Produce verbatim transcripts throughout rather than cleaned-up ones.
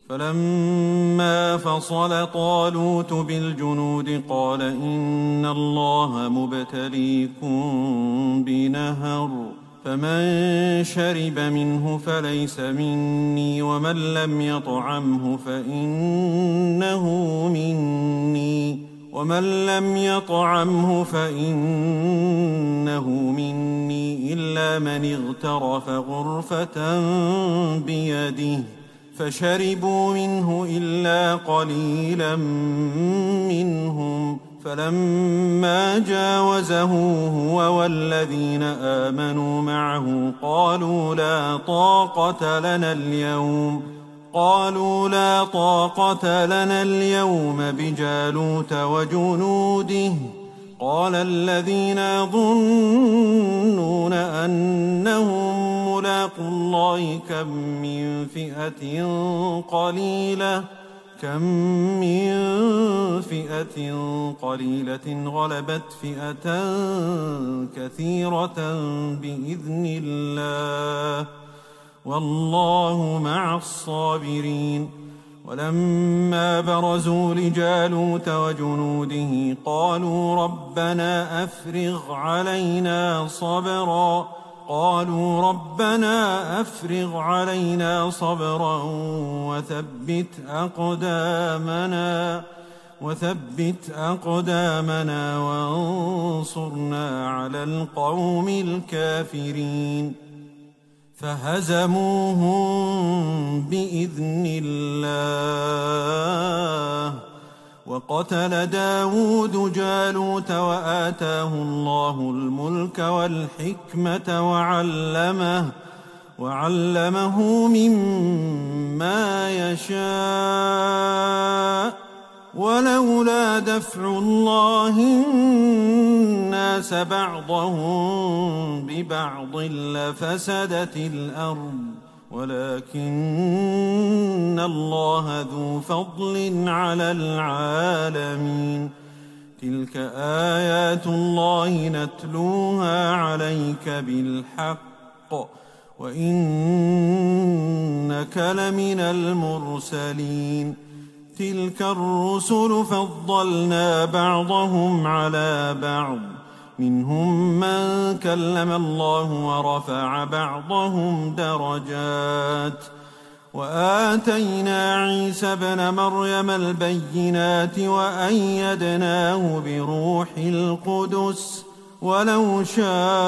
فلما فصل طالوت بالجنود قال إن الله مبتليكم بنهر فمن شرب منه فليس مني ومن لم يطعمه فإنه مني ومن لم يطعمه فإنه مني إلا من اغترف غرفة بيده فشربوا منه إلا قليلا منهم فلما جاوزه هو والذين آمنوا معه قالوا لا طاقة لنا اليوم قالوا لا طاقة لنا اليوم بجالوت وجنوده قال الذين يظنون أنهم ملاقو الله كم من فئة قليلة كم من فئة قليلة غلبت فئة كثيرة بإذن الله والله مع الصابرين. ولما برزوا لجالوت وجنوده قالوا ربنا أفرغ علينا صبرا قالوا ربنا أفرغ علينا صبرا وثبت أقدامنا وثبت أقدامنا وانصرنا على القوم الكافرين فهزموهم بإذن الله وقتل داود جالوت وآتاه الله الملك والحكمة وعلمه وعلمه مما يشاء ولولا دفع الله الناس بعضهم ببعض لفسدت الأرض ولكن الله ذو فضل على العالمين. تلك آيات الله نتلوها عليك بالحق وإنك لمن المرسلين. تلك الرسل فضلنا بعضهم على بعض منهم من كلم الله ورفع بعضهم درجات وآتينا عيسى ابن مريم البينات وأيدناه بروح القدس ولو شاء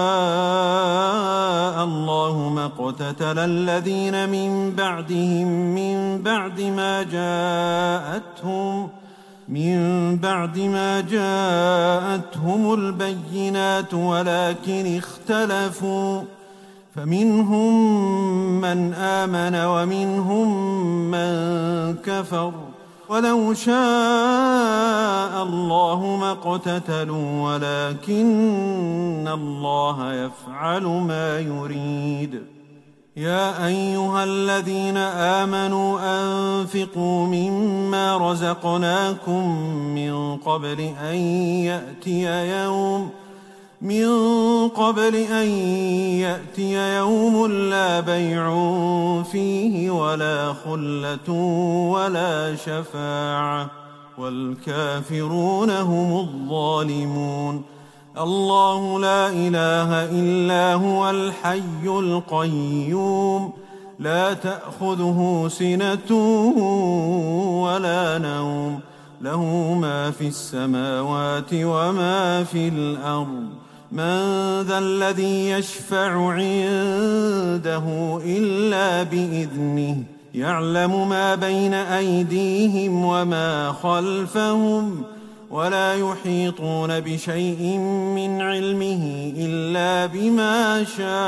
الله ما اقتتل الذين من بعدهم من بعد ما جاءتهم من بعد ما جاءتهم البينات ولكن اختلفوا فمنهم من آمن ومنهم من كفر ولو شاء الله ما اقتتلوا ولكن الله يفعل ما يريد. يا أيها الذين آمنوا أنفقوا مما رزقناكم من قبل أن يأتي يوم من قبل أن يأتي يوم لا بيع فيه ولا خلة ولا شفاعة والكافرون هم الظالمون. الله لا إله إلا هو الحي القيوم لا تأخذه سنة ولا نوم له ما في السماوات وما في الأرض. من ذا الذي يشفع عنده إلا بإذنه يعلم ما بين أيديهم وما خلفهم ولا يحيطون بشيء من علمه إلا بما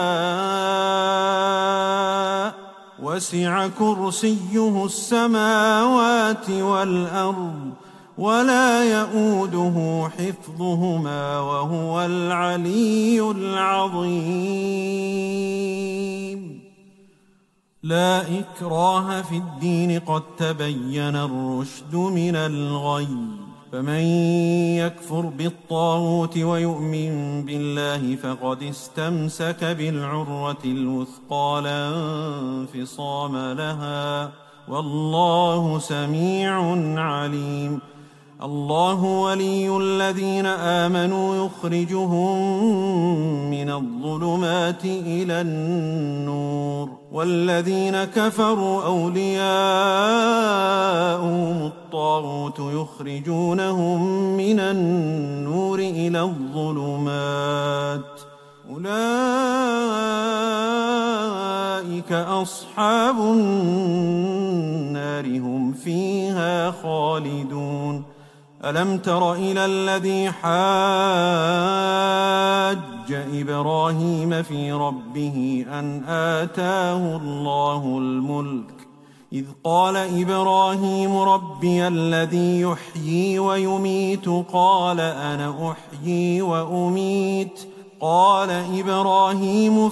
شاء وسع كرسيه السماوات والأرض ولا يؤوده حفظهما وهو العلي العظيم. لا إكراه في الدين قد تبين الرشد من الغي فمن يكفر بالطاغوت ويؤمن بالله فقد استمسك بالعروة الوثقى لا انفصام لها والله سميع عليم. الله ولي الذين آمنوا يخرجهم من الظلمات إلى النور، والذين كفروا أولياؤهم الطاغوت يخرجونهم من النور إلى الظلمات، أولئك أصحاب النار هم فيها خالدون. ألم تر إلى الذي حاج إبراهيم في ربه أن آتاه الله الملك إذ قال إبراهيم ربي الذي يحيي ويميت قال أنا أحيي وأميت قال إبراهيم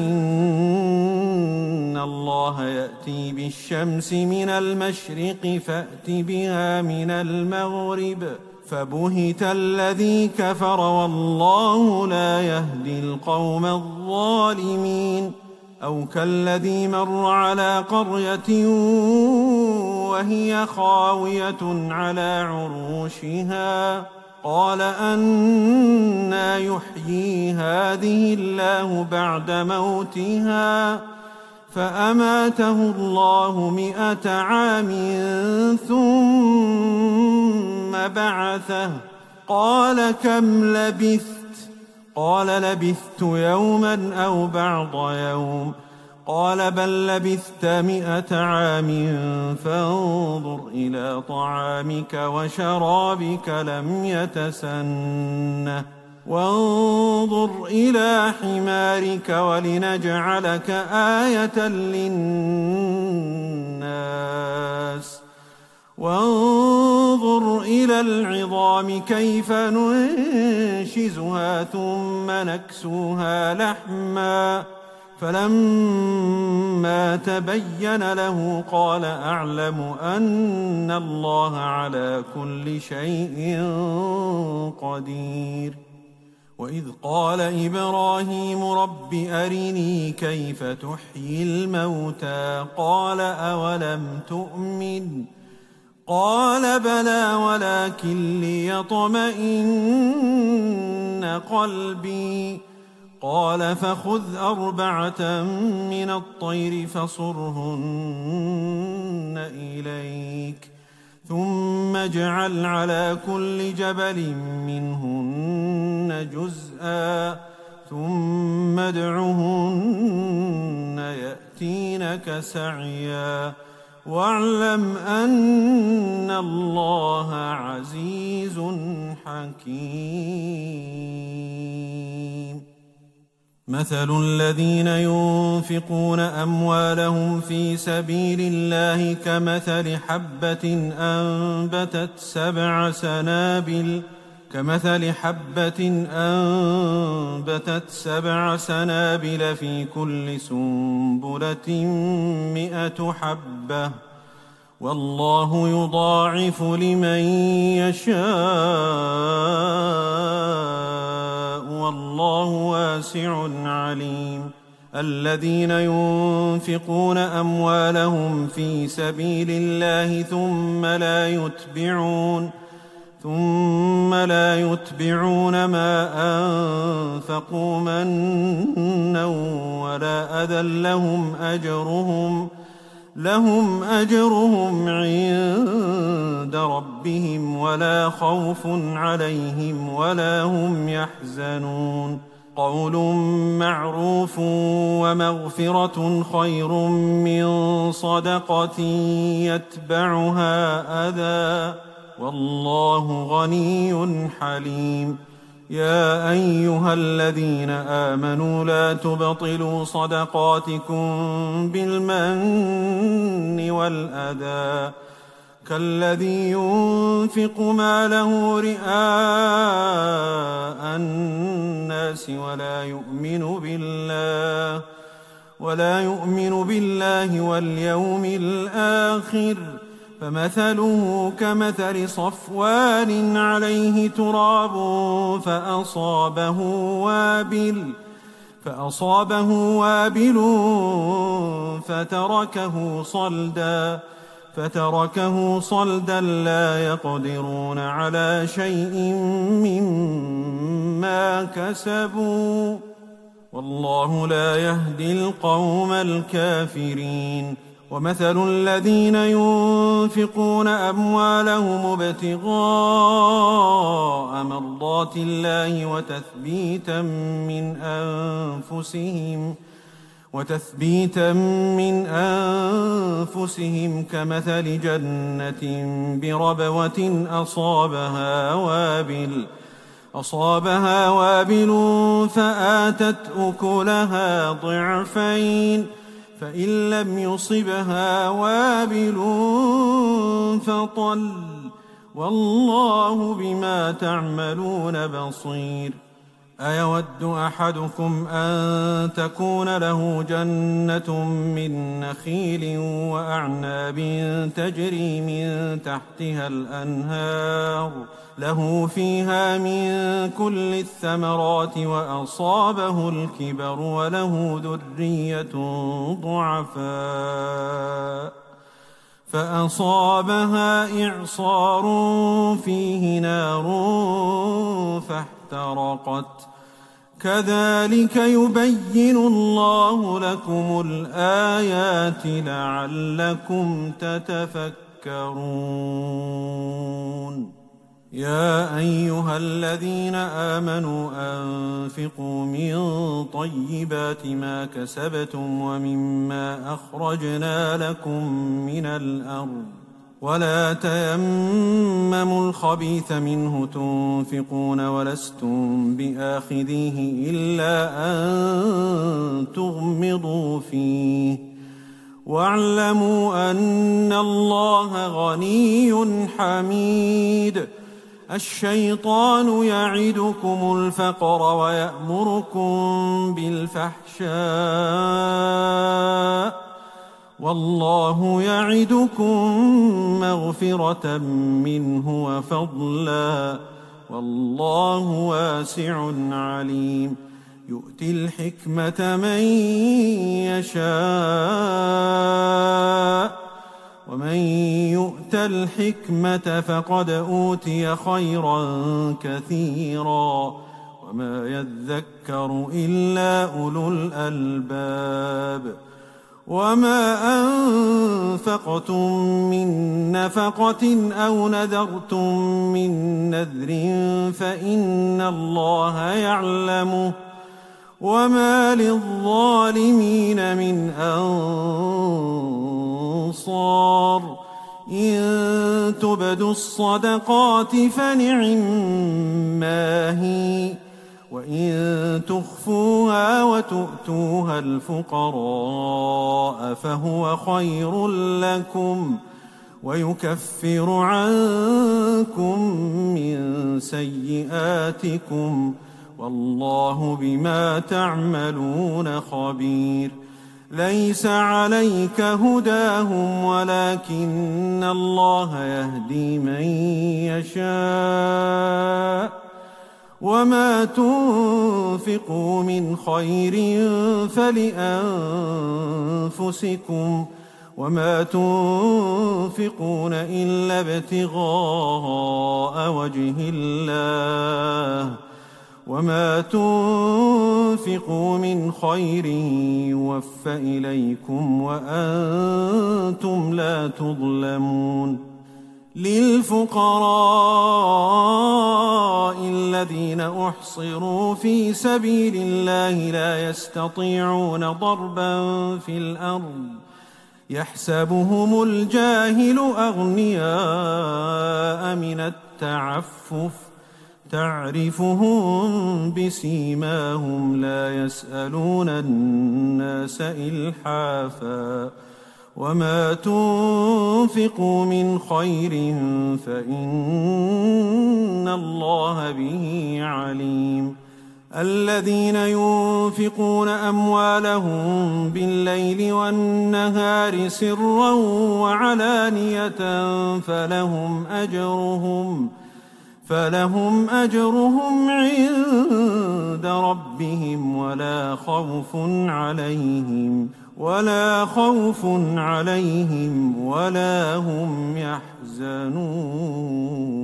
فإن الله يأتي بالشمس من المشرق فأت بها من المغرب فبهت الذي كفر والله لا يهدي القوم الظالمين. أو كالذي مر على قرية وهي خاوية على عروشها قال أنى يحيي هذه الله بعد موتها فأماته الله مئة عام ثم بعثه قال كم لبثت قال لبثت يوما أو بعض يوم قال بل لبثت مئة عام فانظر إلى طعامك وشرابك لم يتسنه وانظر إلى حمارك ولنجعلك آية للناس وانظر إلى العظام كيف ننشزها ثم نكسوها لحما فلما تبين له قال أعلم أن الله على كل شيء قدير. وإذ قال إبراهيم رب أرني كيف تحيي الموتى قال أولم تؤمن قال بلى ولكن ليطمئن قلبي قال فخذ أربعة من الطير فصرهن إليك ثم اجعل على كل جبل منهن جزءا ثم ادعهن يأتينك سعيا واعلم أن الله عزيز حكيم. مثل الذين ينفقون أموالهم في سبيل الله كمثل حبة أنبتت سبع سنابل كمثل حبة أنبتت سبع سنابل في كل سنبلة مئة حبة والله يضاعف لمن يشاء والله واسع عليم. الذين ينفقون أموالهم في سبيل الله ثم لا يتبعون ثم لا يتبعون ما أنفقوا منا ولا أذى لهم أجرهم لهم أجرهم عند ربهم ولا خوف عليهم ولا هم يحزنون. قول معروف ومغفرة خير من صدقة يتبعها أذى والله غني حليم. يا أيها الذين آمنوا لا تبطلوا صدقاتكم بالمن والأذى كالذي ينفق ماله رئاء الناس ولا يؤمن بالله ولا يؤمن بالله واليوم الآخر فمثله كمثل صفوان عليه تراب فأصابه وابل فأصابه وابل فتركه صلدا فتركه صلدا لا يقدرون على شيء مما كسبوا والله لا يهدي القوم الكافرين. ومثل الذين ينفقون أموالهم ابتغاء مرضات الله وتثبيتا من أنفسهم وتثبيتا من أنفسهم كمثل جنة بربوة أصابها وابل أصابها وابل فآتت أكلها ضعفين فإن لم يصبها وابل فطل والله بما تعملون بصير. أيود أحدكم أن تكون له جنة من نخيل وأعناب تجري من تحتها الأنهار له فيها من كل الثمرات وأصابه الكبر وله ذرية ضعفاء فأصابها إعصار فيه نار فاحترقت كذلك يبين الله لكم الآيات لعلكم تتفكرون. يا أيها الذين آمنوا أنفقوا من طيبات ما كسبتم ومما أخرجنا لكم من الأرض ولا تيمموا الخبيث منه تنفقون ولستم بآخذيه إلا أن تغمضوا فيه واعلموا أن الله غني حميد. الشيطان يعدكم الفقر ويأمركم بالفحشاء والله يعدكم مغفرة منه وفضلا والله واسع عليم. يؤتي الحكمة من يشاء ومن يؤت الحكمة فقد أوتي خيرا كثيرا وما يذكر إلا أولو الألباب. وما أنفقتم من نفقة أو نذرتم من نذر فإن الله يعلمه وما للظالمين من أنصار. إن تبدوا الصدقات فنعما هي وإن تخفوها وتؤتوها الفقراء فهو خير لكم ويكفر عنكم من سيئاتكم والله بما تعملون خبير. ليس عليك هداهم ولكن الله يهدي من يشاء وما تنفقوا من خير فلأنفسكم وما تنفقون إلا ابتغاء وجه الله وما تنفقوا من خير يوفى إليكم وأنتم لا تظلمون. للفقراء الذين أحصروا في سبيل الله لا يستطيعون ضربا في الأرض يحسبهم الجاهل أغنياء من التعفف تعرفهم بسيماهم لا يسألون الناس إلحافا وما تنفقوا من خير فإن الله به عليم. الذين ينفقون أموالهم بالليل والنهار سرا وعلانية فلهم أجرهم فلهم أجرهم عند ربهم ولا خوف عليهم ولا خوف عليهم ولا هم يحزنون.